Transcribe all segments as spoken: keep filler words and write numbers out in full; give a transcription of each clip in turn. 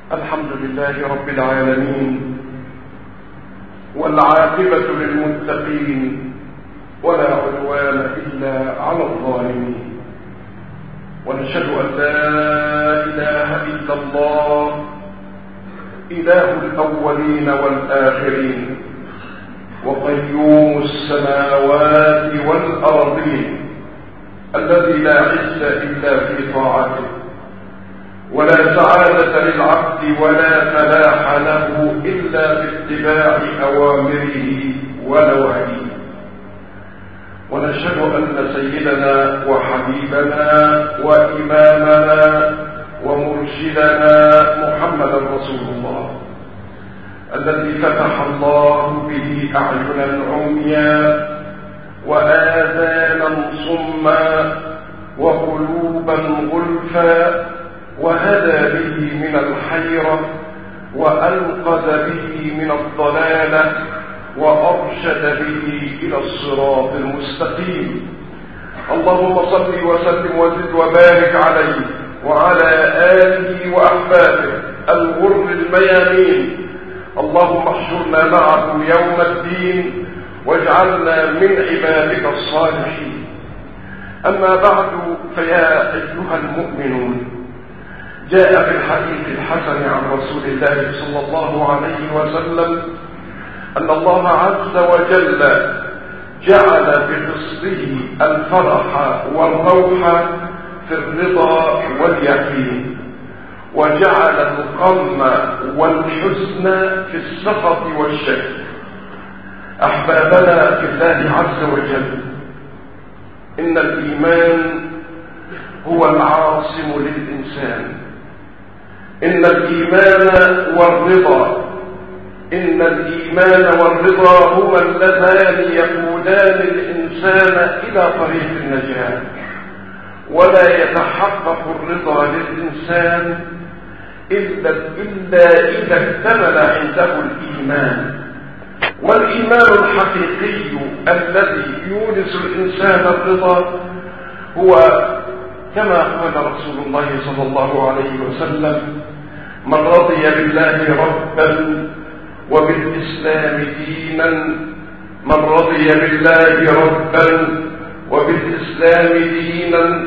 الحمد لله رب العالمين، والعاقبة للمتقين، ولا عدوان إلا على الظالمين. ونشهد أن لا إله إلا الله إله الأولين والآخرين، وقيوم السماوات والأرضين، الذي لا عز إلا في طاعته، ولا سعادة للعبد ولا فلاح له إلا باتباع أوامره ونواهيه. ونشهد أن سيدنا وحبيبنا وإمامنا ومرشدنا محمدا رسول الله، الذي فتح الله به أعينا عميا وآذانا صما وقلوبا غلفا، وهدى به من الحيرة، وأنقذ به من الضلالة، وأرشد به إلى الصراط المستقيم. اللهم صل وسلم وزد وبارك عليه وعلى آله وأحبابه الغر الميامين. اللهم احشرنا معه يوم الدين، واجعلنا من عبادك الصالحين. أما بعد، فيا أيها المؤمنون، جاء في الحديث الحسن عن رسول الله صلى الله عليه وسلم أن الله عز وجل جعل بقسطه الفرح والروح في الرضا واليقين، وجعل الغم والحزن في السخط والشك. أحبابنا في الله عز وجل، إن الإيمان هو العاصم للإنسان. إن الإيمان والرضا إن الإيمان والرضا هما اللذان يقودان الإنسان إلى طريق النجاة، ولا يتحقق الرضا للإنسان إلا, إلا إذا اكتمل عنده الإيمان. والإيمان الحقيقي الذي يورث الإنسان الرضا هو كما قال رسول الله صلى الله عليه وسلم: من رضي بالله ربا وبالإسلام دينا من رضي بالله ربا وبالإسلام دينا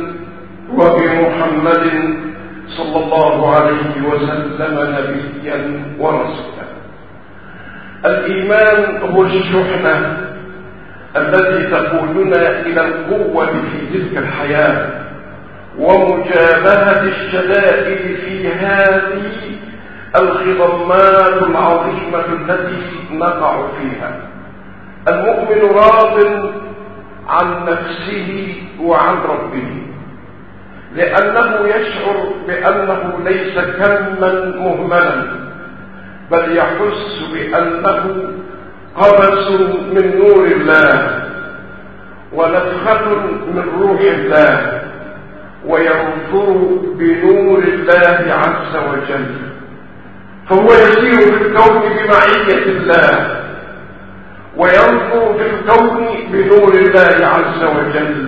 وبمحمد صلى الله عليه وسلم نبيا ورسولا. الإيمان هو الشحنة التي تقودنا إلى القوة في تلك الحياة ومجابهة الشدائد في هذه الخضمات العظيمة التي نقع فيها. المؤمن راض عن نفسه وعن ربه، لأنه يشعر بأنه ليس كما مهملا، بل يحس بأنه قبس من نور الله ونفخة من روح الله، وينظر بنور الله عز وجل، فهو يسير في الكون بمعية الله، وينظر في الكون بنور الله عز وجل،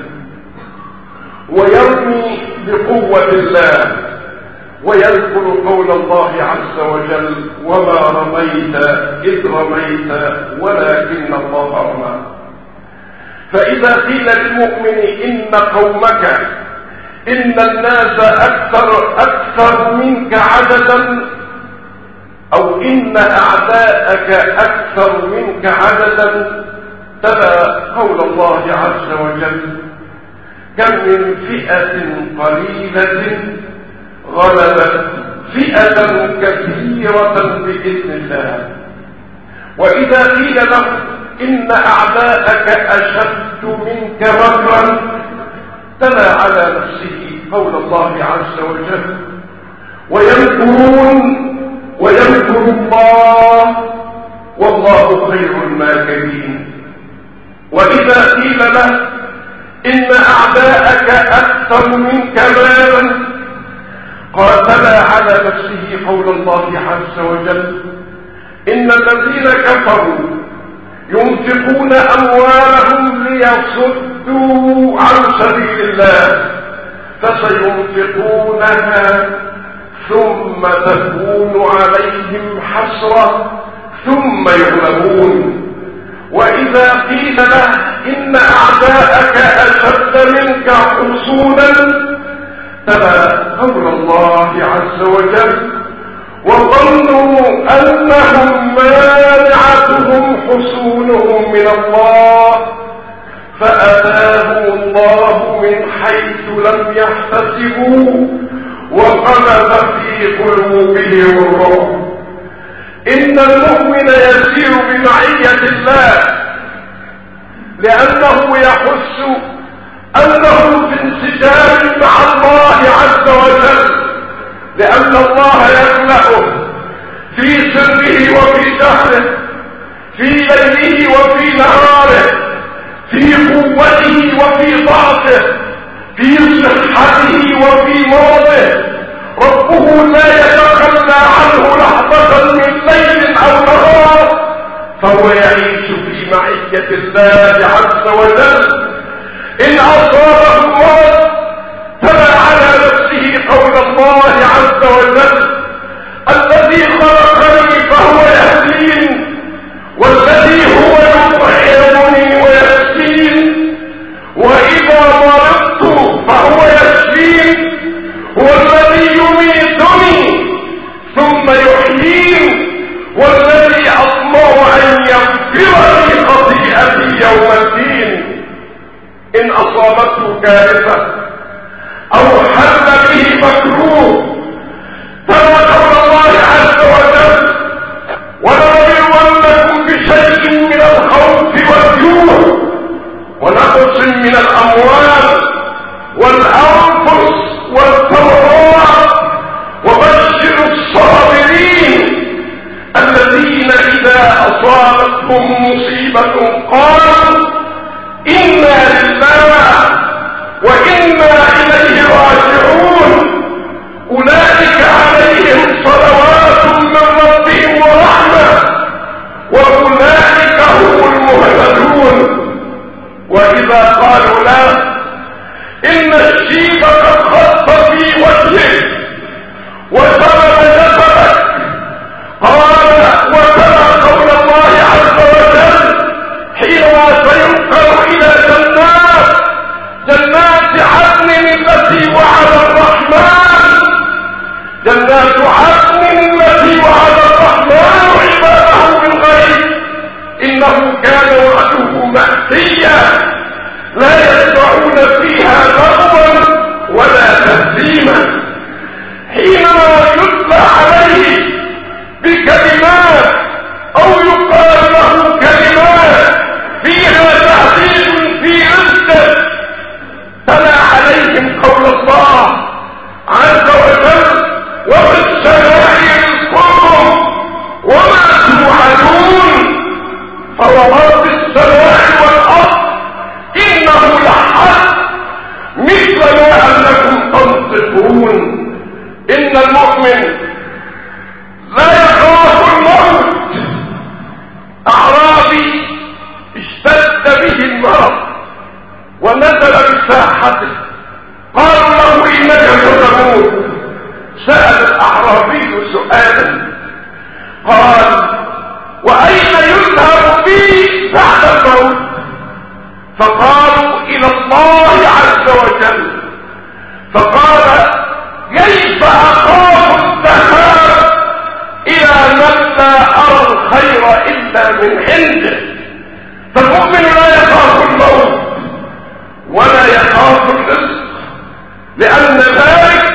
ويرمي بقوة الله، ويذكر قول الله عز وجل: وما رميت إذ رميت ولكن الله رمى. فإذا قيل للمؤمن: إن قومك إن الناس أكثر, أكثر منك عددا، أو إن أعداءك أكثر منك عددا، تلا قول الله عز وجل: كم من فئة قليلة غلبت فئة كثيرة بإذن الله. وإذا قيل له: إن أعداءك أشد منك مكرا، تلا على نفسه قول الله عز وجل: ويمكرون ويمكر الله والله خير الماكرين. وإذا قيل له: إن أعداءك أكثر منك مالا، قال: تلا على نفسه قول الله عز وجل: إن الذين كفروا ينفقون أموالهم ليصدوا عن سبيل الله فسينفقونها ثم تكون عليهم حسرة ثم يغلبون. وإذا قيل له إن أعداءك أشد منك حصونا تلا قول الله عز وجل وظنوا أنهم مانعتهم حصونهم من الله فأتاهم الله من حيث لم يحتسبوا وقذف في قلوبهم الرعب. إن المؤمن يسير بمعية الله لأنه يحس أنه في انسجام مع الله عز وجل، لأن الله يخلقه في سره وفي جهره، في ليله وفي نهاره، في قوته وفي ضعفه، في صحته وفي مرضه. ربه لا يتخلى عنه لحظة من ليل أو نهار، فهو يعيش في معية الله عز وجل. إن أصابه مرض تلا على نفسه قول الله عز وجل الذي خلقني فهو يهدين والذي هو يطعمني ويسقين وإذا مرضت فهو يشفين والذي يميتني ثم يحيين والذي أطمع أن يغفر لي خطيئتي يوم الدين. إن أصابته كارثة أو حل به مكروه تلا قول الله عز وجل ولنبلونكم بشيء من الخوف والجوع ونقص من الأموال والأنفس والثمرات وبشر الصابرين الذين إذا أصابتهم مصيبة قالوا إنا لله وإنا إليه راجعون أولئك عليهم صلوات من ربهم ورحمة وأولئك هم المهتدون. وإذا قالوا لا إن الشيب قد خط في وجهه وسبب جسدك قال وتلا قول الله عز وجل حينما سينقل إلى جنات جنات عدن التي وعد الرحمن جنات عدن التي وعد الرحمن عباده بالغيب إنه كان وعده مأتيا لا يسمعون فيها لغوا ولا تهزيما. حينما يتلى عليه بكلمات أو يقال له كلمات فيها تعذيب في رزقه تلا عليهم قول الله عز وجل وفي السماء رزقكم وما توعدون فورب السماء والأرض إنه لحق مثل ما أنكم تنطقون. إن المؤمن لا يخاف الموت. أعرابي اشتد به المرض ونزل بساحته قالوا له إنك ستموت. سأل الأعرابي سؤالا قال وأين يذهب بي بعد الموت؟ فقالوا إلى الله عز وجل. فقال كيف أخاف الذهاب إلى من لا أرى الخير إلا من عنده؟ فالمؤمن لا يخاف الموت ولا يخاف الرزق لأن ذلك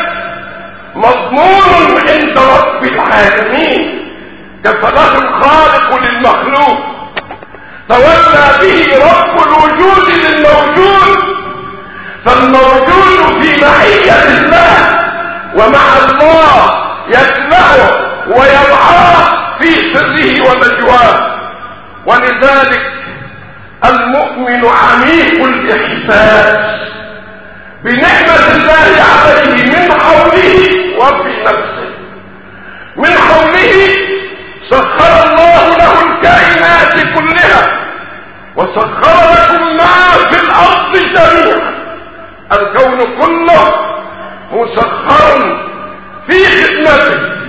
مضمون عند رب العالمين كفله الخالق للمخلوق تولى به رب الوجود للموجود. فالموجود في معية الله ومع الله يتبعه ويرعاه في سره ونجواه. ولذلك المؤمن عميق الإحساس بنعمة الله عليه من حوله وفي نفسه. من حوله سخر الله له الكائنات كلها وسخر لكم ما في الأرض جميعا. الكون كله مسخر في خدمته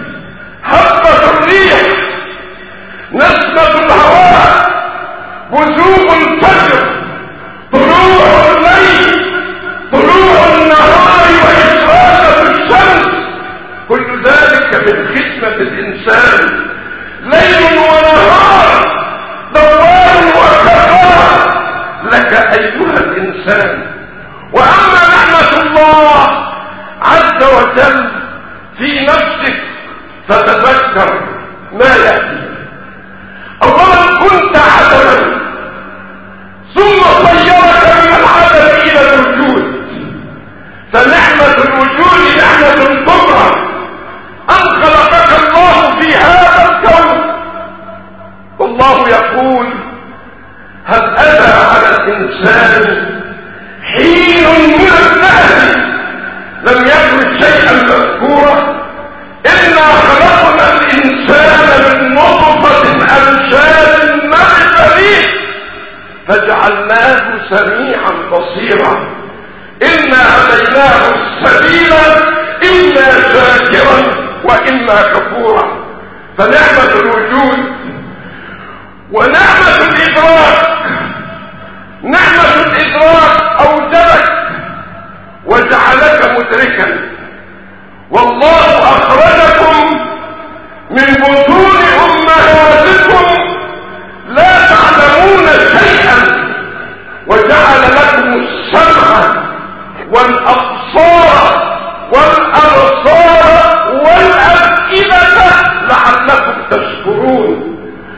كل ذلك من خدمة الإنسان، ليل ونهار، دوار وكفار لك أيها الإنسان. وأما نعمة الله عز وجل في نفسك فتذكر ما يأتي. أولا كنت عدما ثم صيرك من العدم إلى الوجود، فنعمة الوجود نعمة كبرى أن خلقك الله في هذا الكون. والله يقول: هل أتى على الإنسان حين من الدهر لم يكن شيئا مذكورا؟ إنا خلقنا الإنسان من نطفة أمشاج نبتليه فجعلناه سميعا بصيرا. إنا هديناه السبيل إما شاكرا وإما كفورا. فنعمة الوجود ونعمة الإدراك. نعمة الإدراك أوجدك وجعلك مدركا. والله أخرجكم من بطون أمهاتكم لا تعلمون شيئا وجعل لكم السمع والأبصار والأبصار والأفئدة لعلكم تشكرون.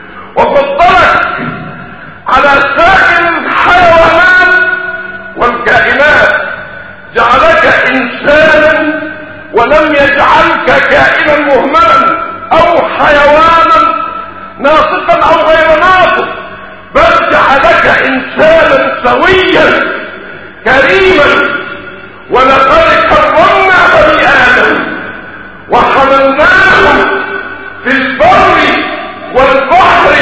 وفضلك على سائر الحيوانات والكائنات، جعلك إنسانا ولم يجعلك كائنا مهملا أو حيوانا ناطقا أو غير ناطق، بل جعلك إنسانا سويا كريما. ولقد كرمنا بني آدم وحملناهم في البر والبحر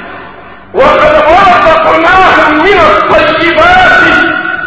وقد رزقناهم من الطيبات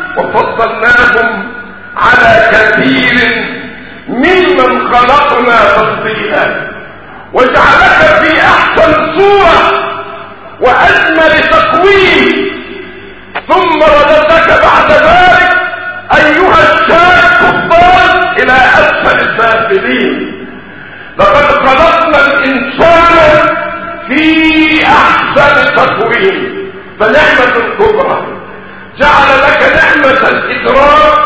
وفضلناهم على كثير ممن خلقنا تفضيلا. وجعلك في أحسن صورة وأجمل تقويم، ثم رددك بعد ذلك أيها الشاك الضال إلى أسفل السافلين. لقد خلقنا الإنسان في أحسن تقويم. فنعمة كبرى جعل لك نعمة الإدراك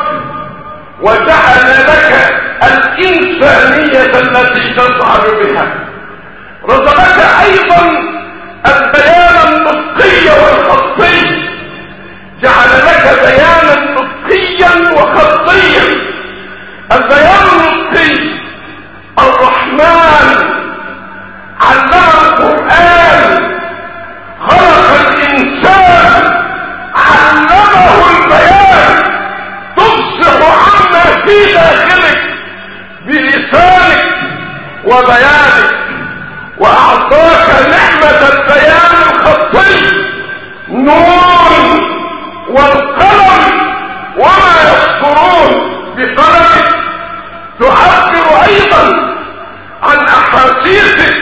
وجعل لك الإنسانية التي تسعد بها. رزقك أيضا البيان النطقي والخطي، جعل لك بيانا نطقيا وخطيا. البيان النطقي الرحمن علم القرآن، خلق الإنسان علمه البيان، تفصح عما في داخلك بلسانك وبيانك. وأعطاك نعمة البيان الخطي، نون والقلم وما يسطرون. بقلمك تعبر أيضا عن أحاسيسك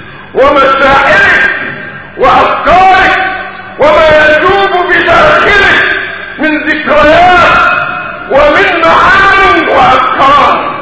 ومشاعرك وأفكارك وما يجوب بداخلك من ذكريات ومن معان وأفكار.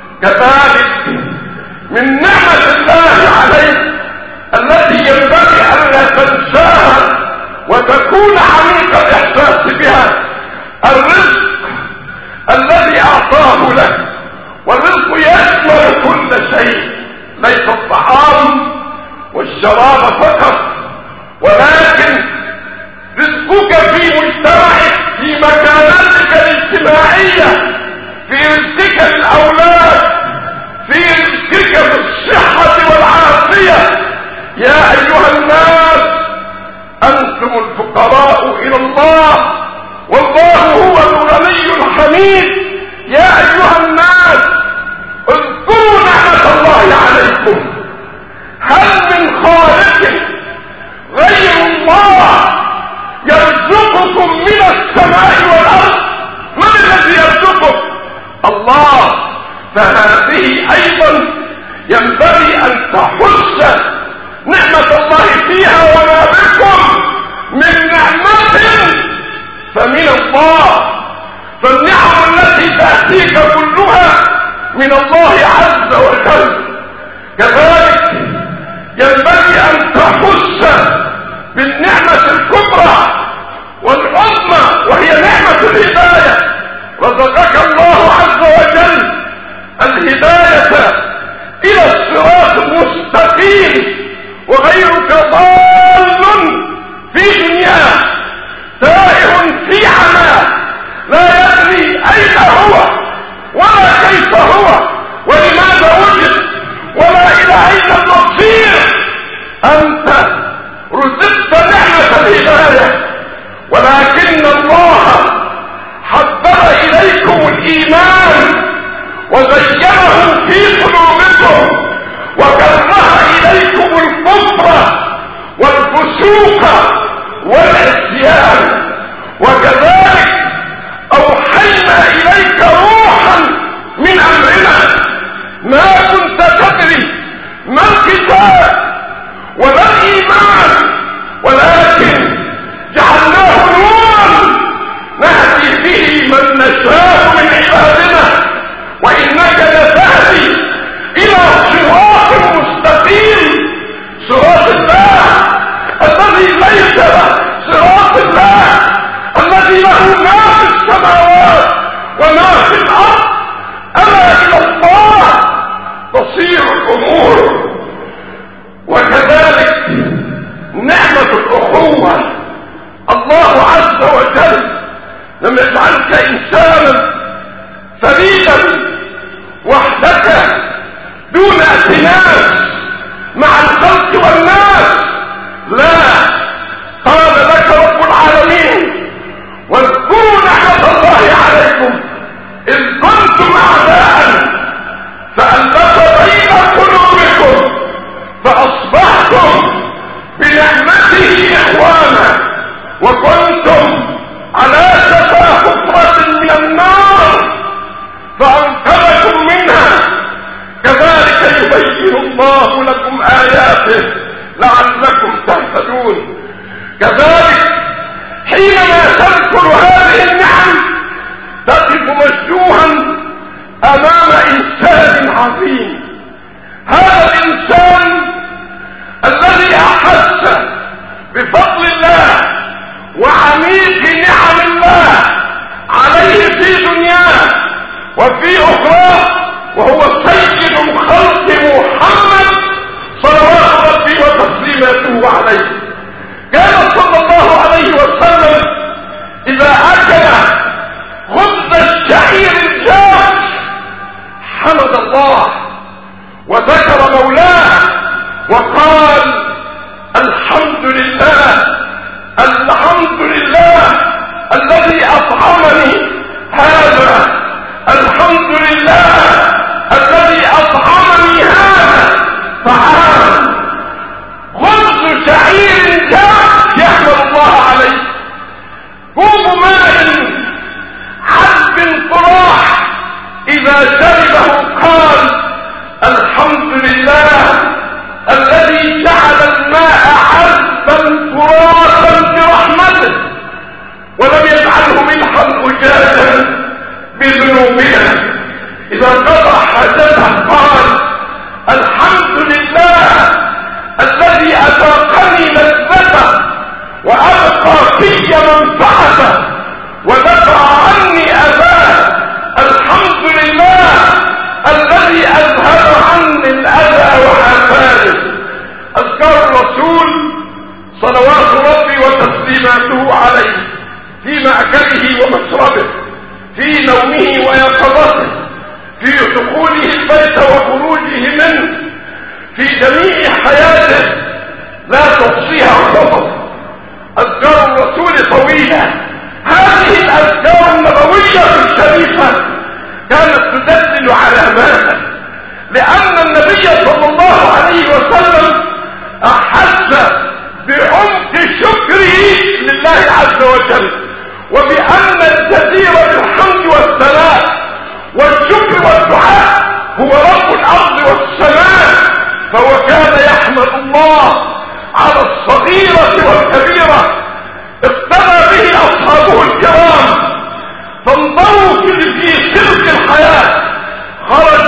كذلك من نعمة الله عليك التي ينبغي أن لا تنساها وتكون عميق الإحساس بها، الرزق الذي أعطاه لك. والرزق يشمل كل شيء، ليس الطعام والشراب فقط، ولكن رزقك في مجتمعك، في مكانتك الاجتماعية، في رزقك للأولاد، في رزقك في الصحة والعافية. يا أيها الناس أنتم الفقراء إلى الله والله هو الغني الحميد. يا أيها الناس اذكروا نعمة الله عليكم. هل من خالق غير الله يرزقكم من السماء والأرض؟ من الذي يرزقكم؟ الله. فهذه أيضا ينبغي أن تحس نعمة الله فيها وما بكم من نعمة فمن الله. فالنعم التي تأتيك كلها من الله عز عز وجل. كذلك ينبغي أن تحس بالنعمة الكبرى والعظمى وهي نعمة الهداية. رزقك الله عز وجل الهداية إلى الصراط المستقيم، وغيرك ضال في دنياه تائه في عماه لا يدري أين هو ولا كيف هو ولماذا وجد ولا إلى أين المصير. أنت رزقت نعمة الهداية، ولكن الله حبب إليكم الإيمان وزينه في قلوبكم وكره إليكم الكفر والفسوق والعصيان، وكذلك أوحينا إليك روحا من أمرنا ما كنت تدري ما الكتاب ولا الإيمان، ولكن جعلناه نورا نهدي به من نشاء من عبادنا، وإنك لتهدي إلى صراط مستقيم، صراط الله الذي ليس له، صراط الله الذي له ما في السماوات وما في الأرض. ألا إلى الله تصير الأمور. وكذلك نعمة الأخوة، الله عز وجل لم يجعلك إنسانا فريدا وحدك دون ائتلاف مع الخلق والناس، لا، قال لك رب العالمين واذكروا نعمة الله عليكم إذ كنتم أعداء فألف بين قلوبكم فأصبحتم بنعمته إخوانا وكنتم على شفا حفرة من النار فأنقذكم منها. كذلك يبين الله لكم آياته لعلكم تهتدون. كذلك حينما تذكر هذه النعم تقف مشجوعا أمام إنسان عظيم. هذا الإنسان الذي أحس بفضل الله وعميق نعم الله عليه في دنياه وفي أخرى، وهو سيد الخلق محمد صلوات ربي وتسليماته عليه. كان صلى الله عليه وسلم إذا أكل خبز الشعير الجاف حمد الله وذكر مولاه وقال الحمد لله الحمد لله الذي أطعمني هذا، الحمد لله الذي أطعمني هذا طعام خبز شعير جاف يحمد الله عليه، كوب ماء عذب قراح إذا شربه قال الحمد لله الذي جعل الماء عذبا فراشا برحمته ولم يجعله ملحا أجاجا بذنوبنا. إذا قضى حاجته قال الحمد لله الذي أذاقني لذته وأبقى في منفعته ودفع عني أذاه، الحمد لله الذي أذهب عني الأذى وعافاني. أذكار الرسول صلوات ربي وتسليماته عليه في مأكله ومشربه، في نومه ويقظته، في دخوله البيت وخروجه منه، في جميع حياته لا تحصيها خطط. أذكار الرسول طويلة. هذه الأذكار النبوية الشريفة كانت تدلل على ماذا؟ لأن النبي صلى الله عليه وسلم أحس بعمق شكره لله عز وجل، وبأن الجدير بالحمد والثناء والشكر والدعاء هو رب الأرض والسماء، فهو كان يحمد الله على الصغيرة والكبيرة اقتدى به أصحابه الكرام، فانظروا في سلك الحياة خرج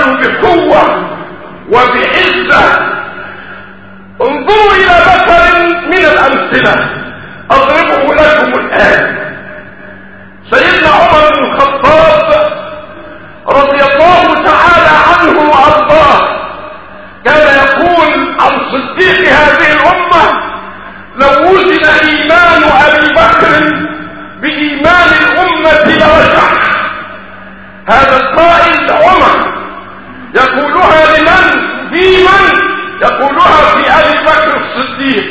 خرجوا بقوة وبعزة. انظروا إلى مثل من الأمثلة أضربه لكم الآن. سيدنا عمر بن الخطاب رضي الله تعالى عنه وأرضاه كان يقول عن صديق هذه الأمة: لو وزن إيمان أبي بكر بإيمان الأمة لرجح. هذا القائل عمر يقولها لمن؟ في من؟ يقولها في أبي بكر الصديق.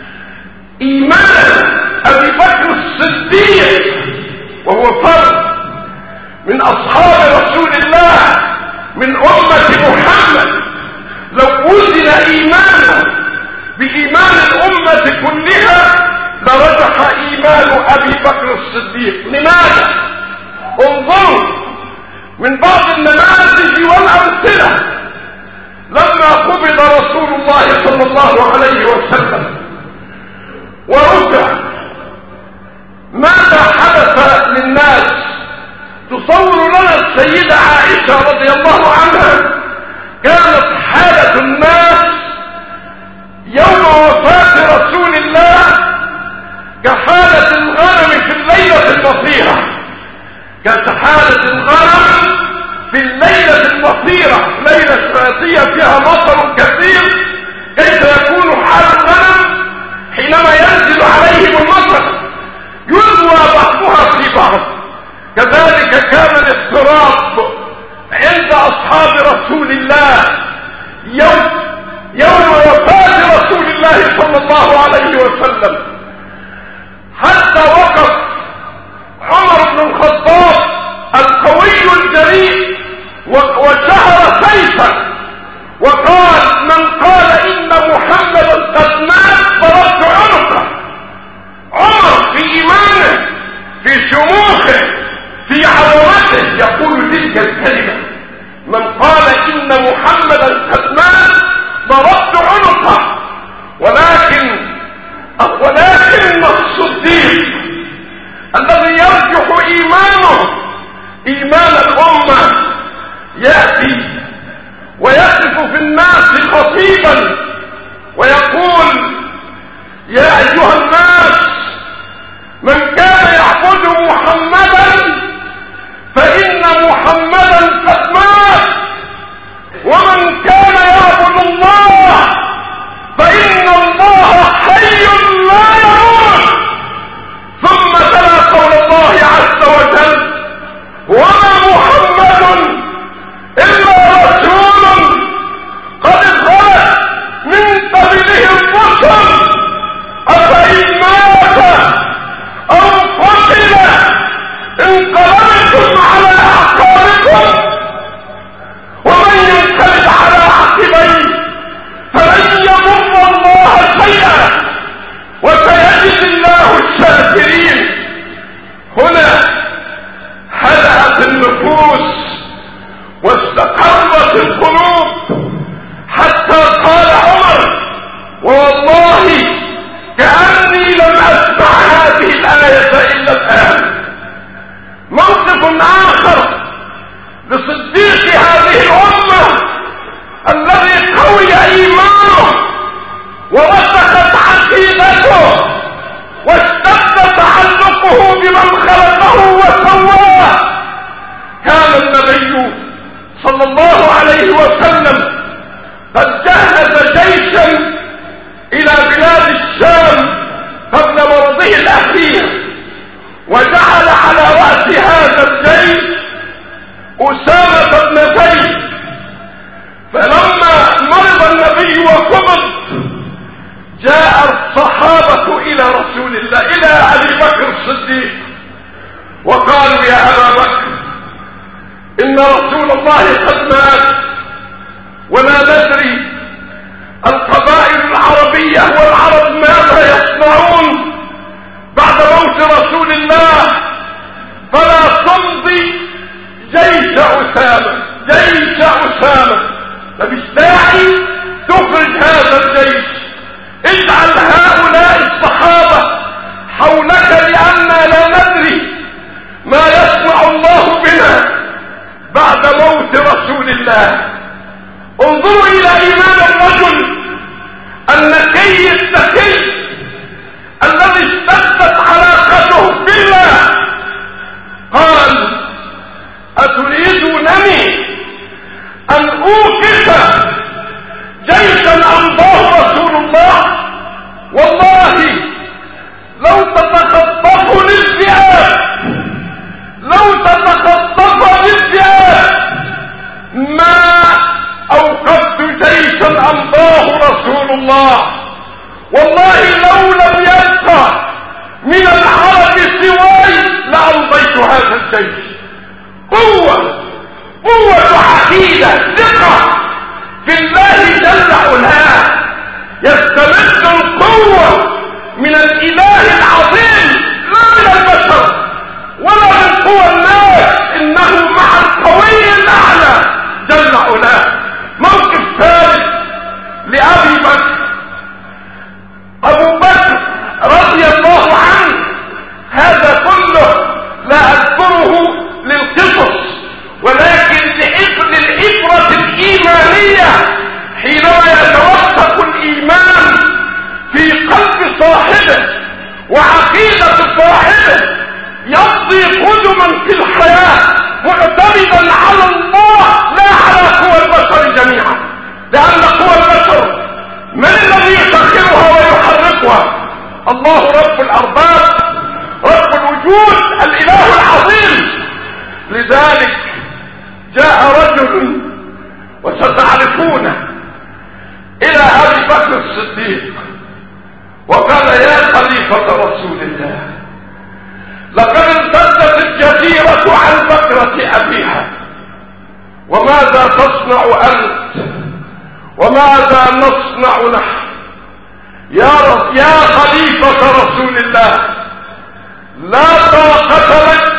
إيمان أبي بكر الصديق وهو فرد من أصحاب رسول الله من أمة محمد، لو وزن إيمانه بإيمان الأمة كلها لرجح إيمان أبي بكر الصديق. لماذا؟ انظروا من بعض النماذج والأمثلة. لما قبض رسول الله صلى الله عليه وسلم ورجع، ماذا حدث للناس؟ تصور لنا السيدة عائشة رضي الله عنها كانت حالة الناس يوم وفاة رسول الله كحالة الغنم في الليلة المطيرة، كحالة الغنم في الليلة المطيرة، ليلة شتاء فيها مطر كثير. كيف يكون حال الغنم حينما ينزل عليهم المطر؟ يلوى بعضها في بعض. كذلك كان الاضطراب عند أصحاب رسول الله يوم يوم وفاة رسول الله صلى الله عليه وسلم، حتى وقف عمر بن الخطاب القوي الجريء وشهر سيفا وقال: من قال إن محمدا قد مات ضربت عنقه. عمر في إيمانه في شموخه في عظمته يقول تلك الكلمة: من قال إن محمدا قد مات ضربت عنقه. ولكن ولكن الصديق الذي يرجح إيمانه إيمان الأمة يأتي ويقف في الناس خطيبا ويقول: يا أيها الناس، من كان يعبد محمدا فإن محمدا قد مات، ومن كان يعبد الله فإن الله حي لا يموت. ثم تلا قول الله عز وجل: وما محمد إلا رسول قد خلت من قبله الرسل أفإن مات أو قتل انقلبتم على أعقابكم، ومن ينقلب على عقبيه فلن يضر الله شيئا وسيجزي الله الشاكرين. هنا هدأت النفوس واستقرت القلوب حتى قال عمر: والله كأني لم أسمع هذه الآية إلا الآن. موقف آخر لصديق هذه الأمة الذي قوي إيمانه ورسخت عقيدته واشتد تعلقه بمن خلقه وسواه. كان النبي صلى الله عليه وسلم قد جهز جيشا إلى بلاد الشام قبل مرضه الأخير، وجعل على رأس هذا الجيش أسامة بن زيد. فلما مرض النبي وقبض جاء الصحابة إلى رسول الله إلى أبي بكر الصديق وقالوا: يا أبا بكر، إن رسول الله قد مات ولا ندري القبائل العربية والعرب ماذا يصنعون بعد موت رسول الله، فلا تمضي جيش أسامة جيش أسامة مفيش داعي تخرج هذا الجيش، اجعل هؤلاء الصحابة حولك لأننا لا ندري ما يصنع الله بنا بعد موت رسول الله. انظروا الى ايمان الرجل النقي التقي الذي اشتدت علاقته بالله. قال: اتريدونني ان اوقف جيشا امضاه رسول الله؟ والله لو تتخطفني الذئاب لو تتخطفني الذئاب ما اوقفت جيشا امضاه رسول الله. والله لو لم يبقى من العرب سواي لامضيت هذا الجيش. قوة قوة عقيدة ثقة في الله جل علاه، يستمد القوة من الاله العظيم لا من البشر ولا من قوى الناس، انه مع القوي الاعلى جل علاه. موقف ثالث لابي بكر. ابو بكر رضي الله عنه هذا كله لا اذكره للقصص، ولكن للعبرة الايمانية حينما يتوثق الايمان في قلب صاحبه وعقيدة صاحبه، يمضي قدما في الحياة معتمدا على الله لا على قوى البشر جميعا، لأن قوى البشر من الذي يسخرها ويحركها؟ الله رب الأرباب، رب الوجود، الإله العظيم. لذلك جاء رجل وستعرفونه إلى أبي بكر الصديق وقال: يا خليفة رسول الله، لقد امتدت الجزيرة عن بكرة أبيها، وماذا تصنع أنت وماذا نصنع نحن؟ يا رب يا خليفة رسول الله، لا طاقة لك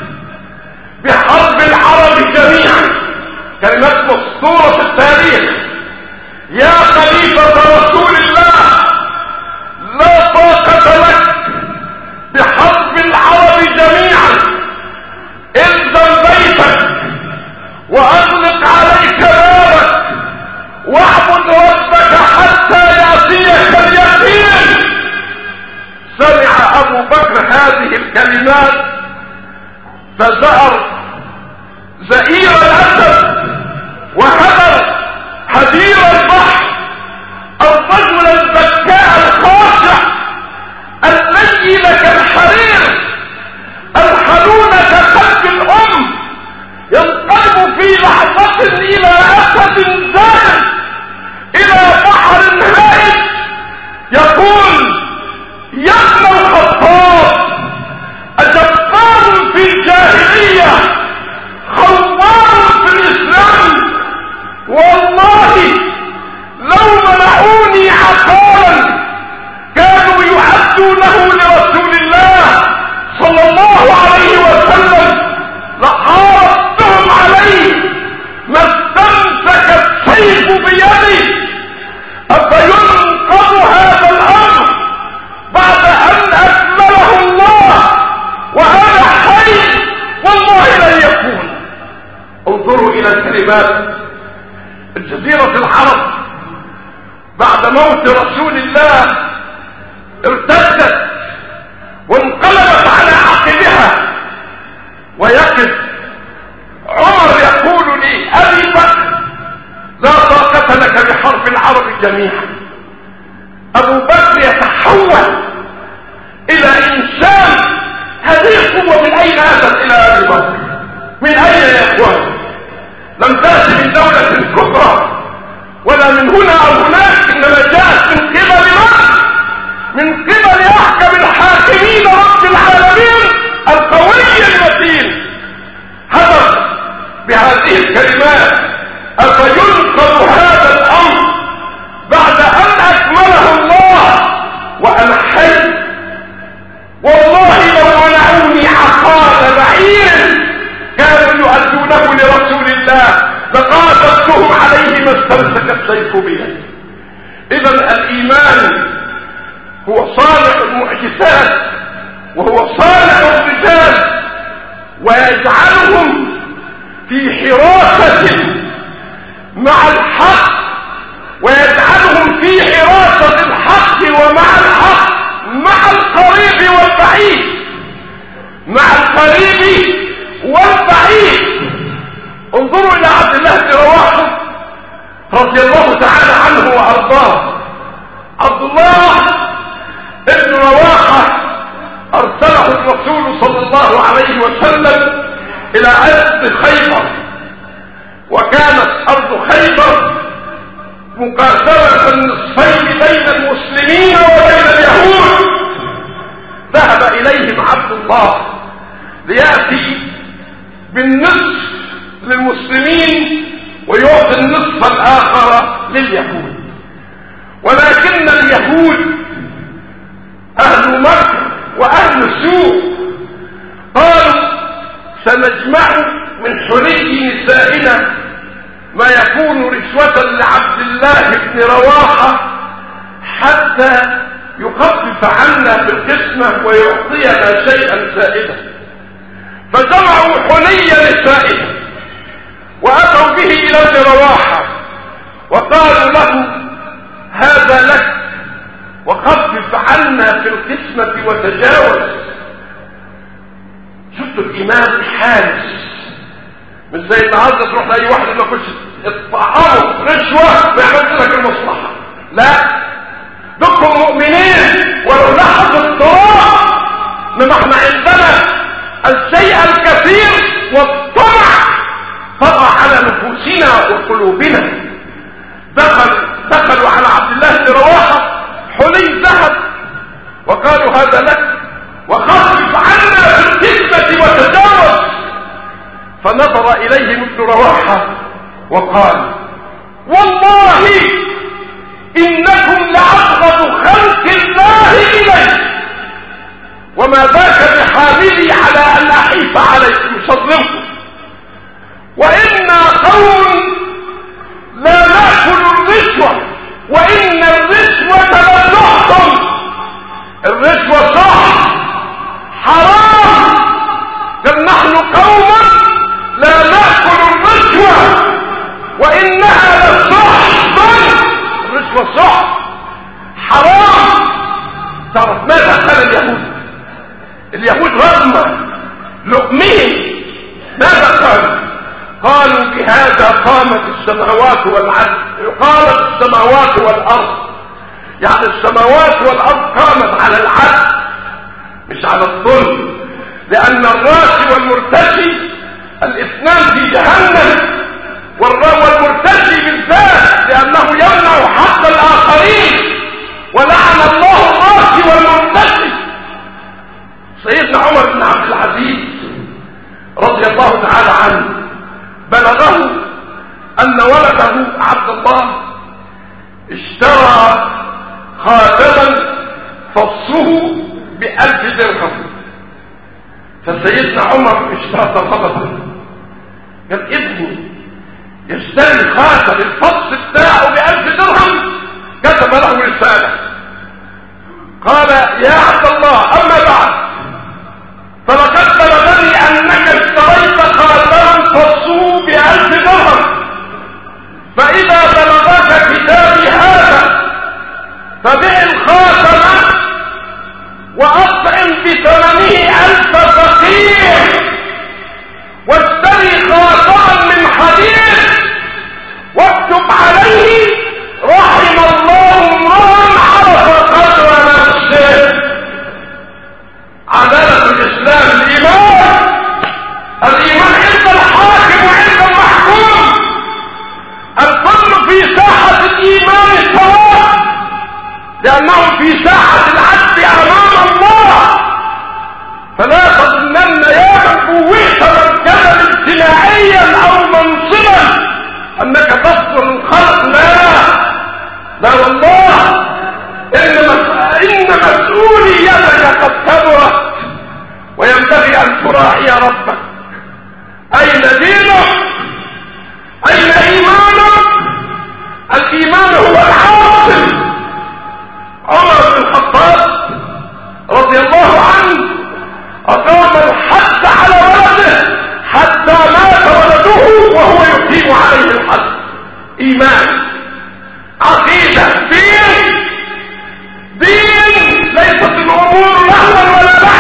بحرب العرب جميعا. كلمات مسطورة في التاريخ. يا خليفة رسول الله، لا طاقة لك بحرب العرب جميعا. الزم بيتك واغلق عليك بابك واعبد ربك حتى يأتيك اليقين. سمع ابو بكر هذه الكلمات فزأر زئير الاسد وهدر هدير البحر، الرجل البكاء الخاشع اللين كالحرير الحنون كقلب الام، ينقلب في لحظة الى اسد زائد الى بحر هائج، يقول: يا ابن الخطاب، أجبار في الجاهلية خوار في الإسلام، والله لو منعوني عقالا كانوا يعدونه لرسول الله صلى الله عليه وسلم لحاربتهم عليه، ما استمسك السيف بيدي. أفينقض هذا الأمر بعد أن أكمله الله وأنا حي؟ والله لن يكون. انظروا إلى الكلمات. الجزيرة العرب بعد موت رسول الله ارتدت وانقلبت على عقبها، ويقف عمر يقول لي: أبي بكر، لا طاقة لك بحرب العرب جميعا. أبو بكر يتحول إلى إنسان. هذه القوة من أين أتت إلى أبي بكر؟ من أين يا إخوان؟ لم تأتي من دولة كبرى ولا من هنا أو هناك، إنما جاءت من قبل من؟ من قبل أحكم الحاكمين رب العالمين القوي المتين. هدف بهذه الكلمات: أفينقض هذا الأمر بعد أن أكمله الله وأنا حي؟ والله لو منعوني عقال بعير كانوا يؤدونه لرسول الله لقاتلتهم عليه ما استمسك السيف بيده. إذا الإيمان هو صانع المعجزات وهو صانع الرجال، ويجعلهم في حراسة مع الحق والبعيد، مع القريب والبعيد. انظروا الى عبد الله بن رواحه رضي الله تعالى عنه وارضاه. عبد الله بن رواحه ارسله الرسول صلى الله عليه وسلم الى ارض خيبر، وكانت ارض خيبر مقاسمه النصفين بين المسلمين وبين اليهود. ذهب اليهم عبد الله لياتي بالنصف للمسلمين ويعطي النصف الاخر لليهود، ولكن اليهود اهل مكر واهل سوء قالوا سنجمع من حلي نسائنا ما يكون رشوة لعبد الله بن رواحة حتى يخفف عنا في القسمة ويعطينا شيئا زائدا. فجمعوا حلي نسائنا وأتوا به إلى ابن رواحة وقالوا له هذا لك وخفف عنا في القسمة وتجاوز. شفتوا الإيمان الحارس، مش زي النهارده تروح لاي واحد ما كنتش تطعمه رشوه ما يعملش لك المصلحه. لا، دكم مؤمنين ولو لحظه تراب، انما احنا عندنا الشيء الكثير والطمع طغى على نفوسنا وقلوبنا. دخل دخلوا على عبد الله بن رواحه حلي ذهب وقالوا هذا لك وخفف عنا في القسمه وتجاوز. فنظر إليهم ابن رواحة وقال والله إنكم لأبغض خلق الله إلي، وما ذاك بحاملي على أن أحيف عليكم يصدمكم، وإنا قوم لا نأكل الرشوة وإن الرشوة لا تحكم. الرشوة صح حرام، بل نحن قوم لا نأكل الرشوة وإنها لصحبا. الرشوة صح حرام. تعرف ماذا قال اليهود؟ اليهود رغم لؤمهم ماذا قالوا؟ قالوا بهذا قامت السماوات والأرض، قامت السماوات والأرض، يعني السماوات والأرض قامت على العدل مش على الظلم، لأن الراشي والمرتشي الاثنان في جهنم، والمرتشي بالذات لأنه يمنع حق الآخرين، ولعن الله الراشي والمرتشي. سيدنا عمر بن عبد العزيز رضي الله تعالى عنه بلغه أن ولده عبد الله اشترى خاتما فصه بألف درهم، فسيدنا عمر اشتاط غضبا قال ابني يشتري خاتم الفص بتاعه بألف درهم. كتب له رسالة قال يا عبد الله أما بعد فلقد بلغني أنك اشتريت خاتما فصه بألف درهم، فإذا بلغك كتابي هذا فبع الخاتم وأطعم بثمنه ألف فقير، واشتري خاتما من حديد واكتب عليه رحم الله امرا عرف قدر نفسه. عدالة الإسلام الإيمان، الإيمان عند الحاكم وعند المحكوم، الكل في ساحة الإيمان سواء، لأنهم في ساحة العدل أمام الله. فلا تظنن يا من بوئت مركزا اجتماعيا أو منصبا أنك تفضل الخلق. لا لا والله، إن, إن مسؤوليتك قد كبرت وينبغي أن تراعي ربك. أين دينك؟ أين إيمانك؟ الإيمان هو العاصم. عمر بن الخطاب رضي الله عنه أقام الحد على ولده حتى مات ولده وهو يقيم عليه الحد. إيمان، عقيدة، دين. دين ليست الأمور لهوا ولا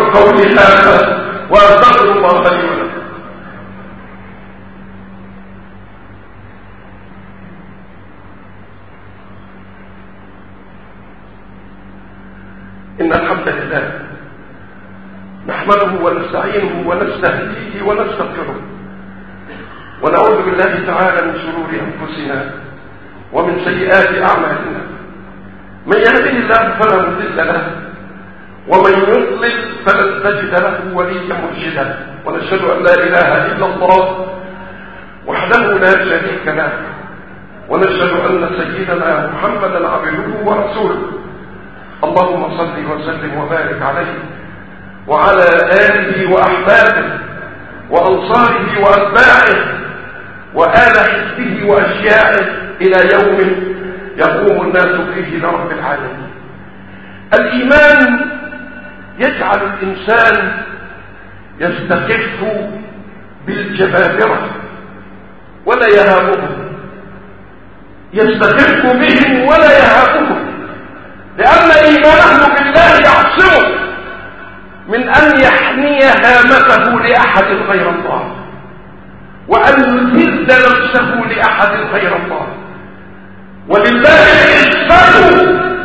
قولي هذا وأستغفر الله لي ولكم. إن الحمد لله نحمده ونستعينه ونستهديه ونستغفره، ونعوذ بالله تعالى من شرور أنفسنا ومن سيئات أعمالنا. من يهده الله فلا مضل له، ومن يضلل فلن تجد له وليا مرشدا. ونشهد أن لا إله إلا الله وحده لا شريك له، ونشهد أن سيدنا محمدا عبده ورسوله. اللهم صل وسلم وبارك عليه وعلى آله وأحبابه وأنصاره وأتباعه وآل حزبه وأشياعه إلى يوم يقوم الناس فيه لرب العالمين. الإيمان يجعل الإنسان يستخف بالجبابرة ولا يهابهم، يستخف بهم ولا يهابهم، لأن إيمانه بالله يعصمه من أن يحني هامته لأحد غير الله، وأن يذل نفسه لأحد غير الله. ولله العزة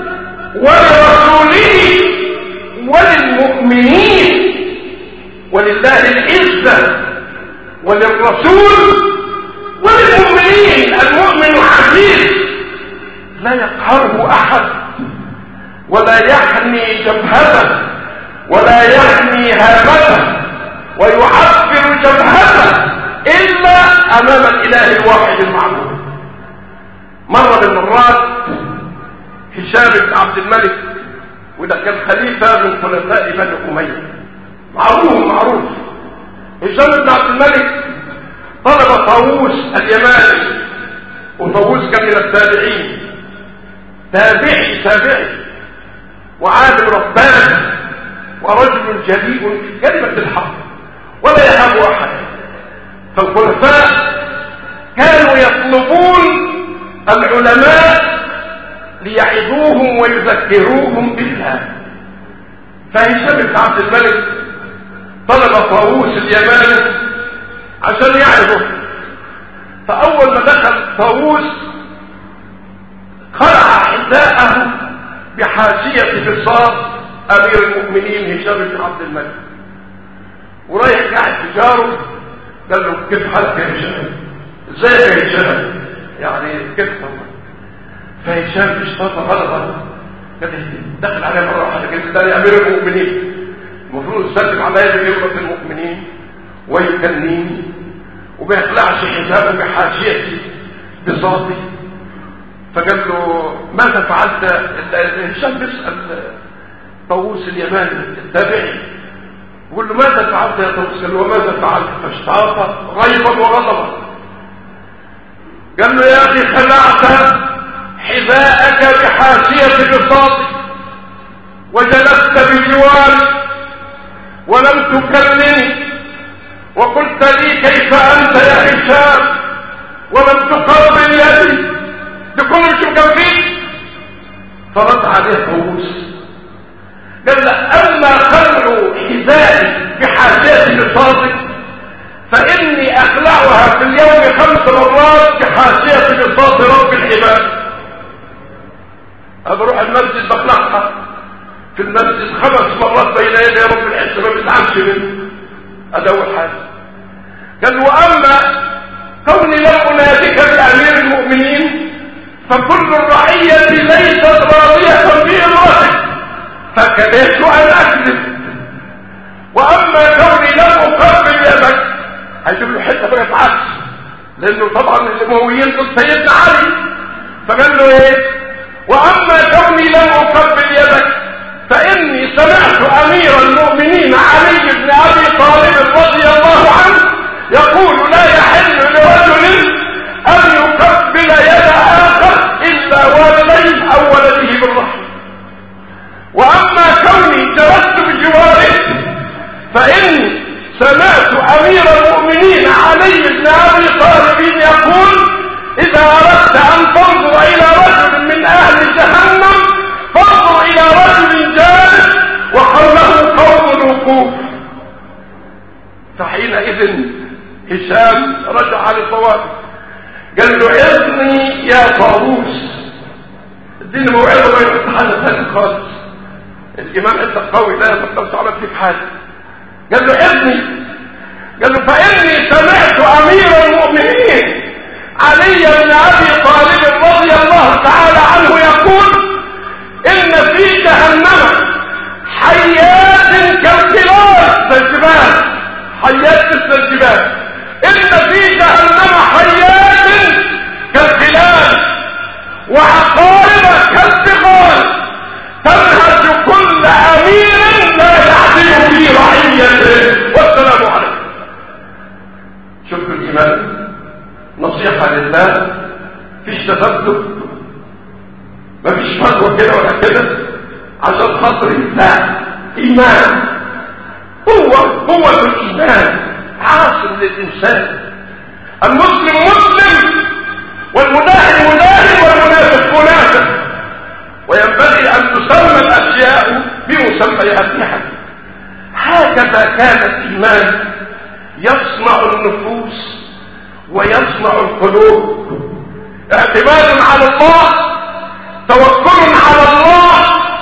ولرسوله وللمؤمنين، ولله العزة وللرسول وللمؤمنين. المؤمن عزيز لا يقهره أحد، ولا يحني جبهته، ولا يحني هامته، ويعبر جبهته إلا أمام الإله الواحد المعبود. مرة من المرات هشام بن عبد الملك، وده كان خليفة من خلفاء بني أمية، معروف معروف. هشام بن عبد الملك طلب طاووس اليماني، وطاووس كان من التابعين، تابعي تابعي وعالم رباني ورجل جليء في كلمة الحق ولا يهاب أحد. فالخلفاء كانوا يطلبون العلماء ليعظوهم ويذكروهم بالله. فهشام بن عبد الملك طلب طاووس اليماني عشان يعظه. فأول ما دخل طاووس خلع حذاءه بحاشية بساط أمير المؤمنين هشام بن عبد الملك، ورايح قاعد تجاره. قال له كيف حالك يا هشام؟ ازاي يا هشام؟ يعني كيف طبعا. فهشام اشتاط غلطه، دخل عليه مره واحده كده، ده يا امير المؤمنين، المفروض يسلم على يد يربط المؤمنين ويكنيني، وما يخلعش حذاءه بحاشيتي بساطي. فقال له ماذا فعلت؟ هشام بيسال طاووس اليماني التابعي، يقول له ماذا فعلت يا طاووس؟ قال له وماذا فعلت؟ فاشتاط غيظا وغضبا. قال له يا اخي خلعت حذاءك بحاشية بساطك وجلست بجواري ولم تكلمني وقلت لي كيف انت يا هشام ولم تقرب يدي بكل مش مكفيك. فرد عليه طاووس قال له اما خلع حذائي بحاشية بساطك فاني اخلعها في اليوم خمس مرات بحاشية بساط رب العباد. بروح المسجد بخلعها في المسجد خمس مرات بين يدي رب العزة، ما بتعبش منه. هذا اول حاجه. قال واما كوني لم اناديك بامير المؤمنين فكل الرعيه ليست راضيه بامرتك فكرهت ان اكذب. واما كوني لم اقبل يدك، هيجيب له حته بقى عكس، لانه طبعا الامويين ضد سيدنا علي. فقال له ايه؟ واما كوني لم اقبل يدك فاني سمعت امير المؤمنين علي بن ابي طالب رضي الله عنه يقول لا يحل لرجل ان يقبل يد اخر الا والديه او ولده بالرحم. واما كوني جلست بجواره فاني سمعت امير المؤمنين علي بن ابي طالب يقول اذا اردت ان تنظر الى رجل من اهل جهنم فانظر الى رجل جالس وحوله قوم الخوف. فحينئذ هشام رجع لصوابه، قال له عظني يا طاووس، اديني موعظه ما يفتح حاجه ثانيه خالص. الامام انت قوي لا يقدرش على في حاجه. قال له عظني، قال له فاني سمعت امير المؤمنين علي بن ابي طالب رضي الله تعالى عنه يقول ان في جهنم حيات كالقلال زي الجبال، حيات مثل الجبال، ان في جهنم حيات كالقلال وعقارب كالثقال تنهج كل امير لا يعدل في رعيته. والسلام عليكم. شكر الايمان، نصيحه لله، فيش تذبذب، مفيش فتوى كده ولا كده عشان خاطري، لا، ايمان هو هو الايمان عاصم للانسان. المسلم مسلم والمداهن مداهن والمنافق منافق، وينبغي ان تسمى الاشياء بمسمياتها. هكذا كان الايمان يصنع النفوس ويصنع القلوب. اعتماد على الله، توكل على الله،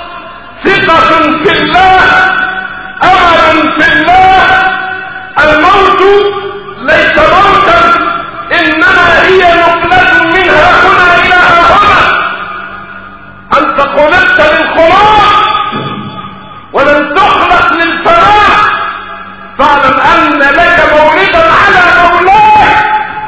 ثقة في الله، امل في الله. الموت ليس موتا، انما هي نقلة منها هنا الى هنا. انت خلقت للخلاص ولن تخلق للفناء. فاعلم ان لك مولدا على مولاك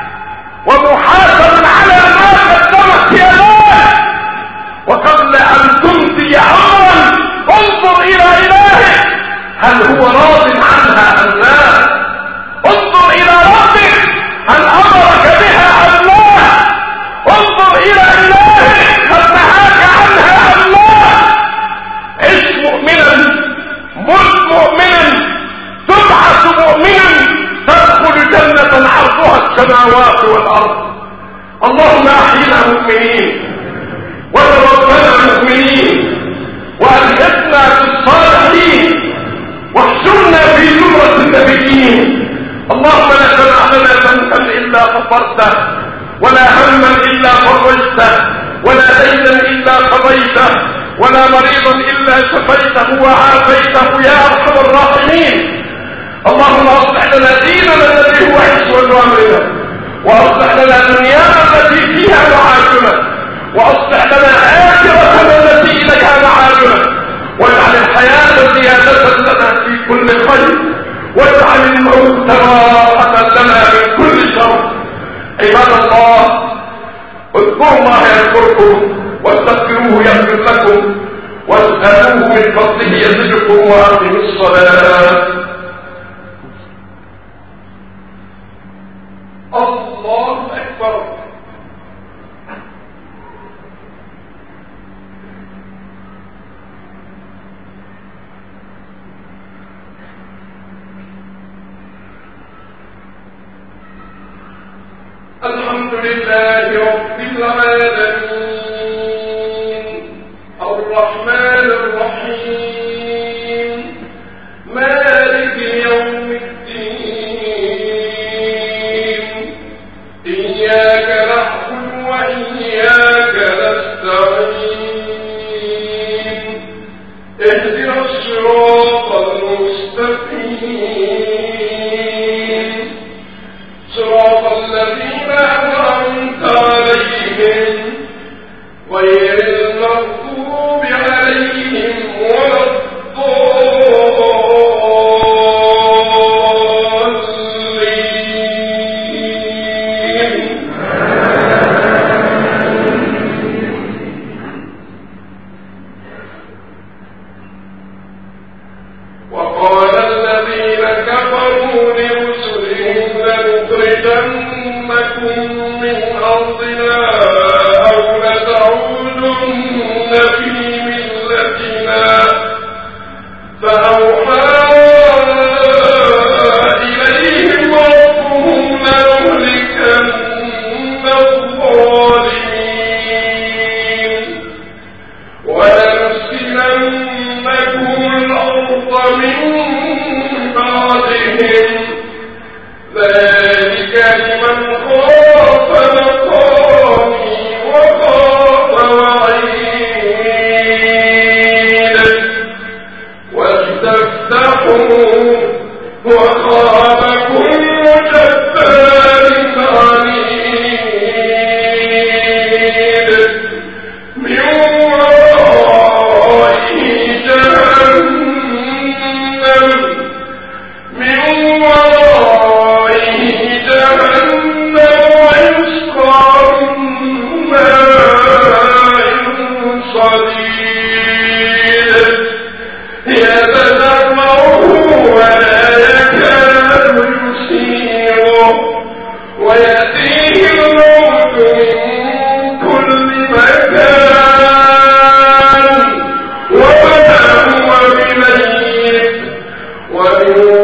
ومحاسبا على ما قدمت يداك. وقبل ان تمضي امرا انظر الى الهك، هل هو راض عنها ام لا؟ انظر الى ربك، هل امرك بها ام لا؟ انظر الى الهك، هل نهاك عنها ام لا؟ عش مؤمنا، مت مؤمنا، تبعث مؤمنا، تدخل جنة عرضها السماوات والارض. اللهم احينا مؤمنين وتوفنا مؤمنين والحقنا بالصالحين واحشرنا في زمرة النبيين. اللهم لا تدع لنا ذنبا الا غفرته، ولا هما الا فرجته، ولا دينا الا قضيته، ولا مريضا الا شفيته وعافيته يا ارحم الراحمين. اللهم اصلح لنا ديننا الذي هو عصمة امرنا، واصلح لنا دنيانا التي فيها معاشنا، واصلح لنا اخرتنا التي اليها معادنا، واجعل الحياة زيادة لنا في كل خير، واجعل الموت راحة لنا من كل شر. عباد الله، اذكروا الله يذكركم، واستغفروه يغفر لكم، واسألوه من فضله يزدكم، واقيموا الصلاة. الله أكبر. الحمد لله رب العالمين، الرحمن الرحيم، مالك يوم الدين، إياك نعبد وإياك نستعين، اهدنا الصراط المستقيم، صراط الذين أنعمت عليهم غير المغضوب عليهم ولا الضالين. وقال الذين كفروا لرسلهم لنخرجنكم من أرضنا أو لتعودن في ملتنا، فأوحى إليهم ربهم لنهلكن الظالمين ولنسكننكم الأرض من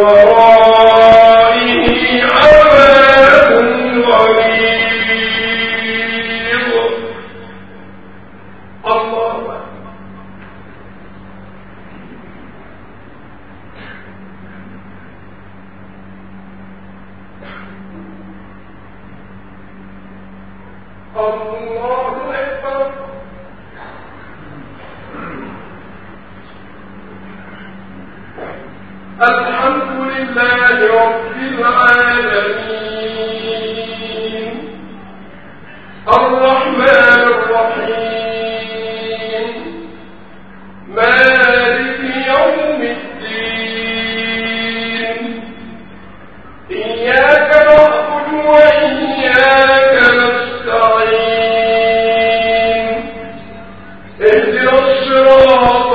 ورائه عذاب غليظ. الله الله أكبر. الحمد لله رب العالمين الرحمن الرحيم مالك يوم الدين إياك نعبد وإياك نستعين اهدنا الصراط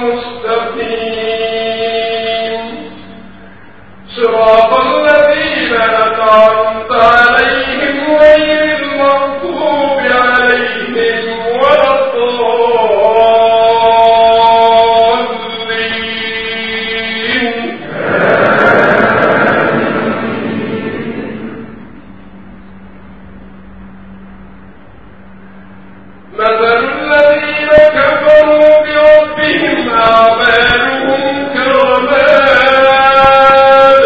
المستقيم صراط الذين أنعمت عليهم غير المغضوب عليهم ولا الضالين. مثل الذين كفروا بربهم أعمالهم كرماد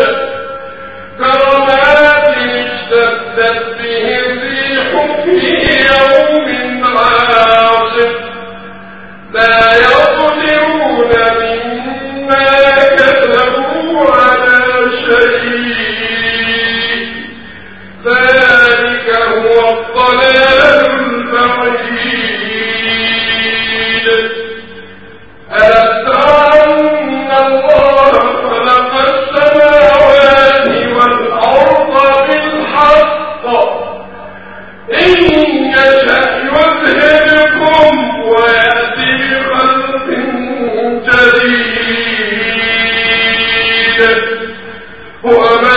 كرماد اشتدت به الريح في يوم عاصف لا يقدرون مما كسبوا على شيء ذلك هو الضلال البعيد. ألم تر أن الله خلق السماوات والأرض بالحق إن يشأ يذهبكم ويأتي بخلق جديد وما